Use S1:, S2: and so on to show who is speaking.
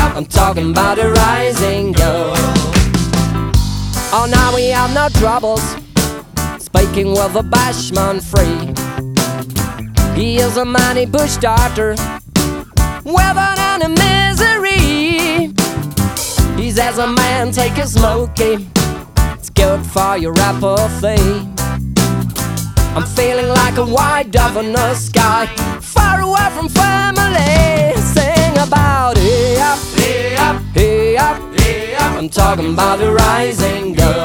S1: I'm talking about the rising girl. Oh, now we have no troubles speaking with a bashman free. He is a mighty bush doctor, weathered under misery. He says, a man, take a smoky, it's good for your apathy. I'm feeling like a white dove in the sky, far away from family. Sing about hey up, hey up, hey up, hey up. I'm talking about the rising girl.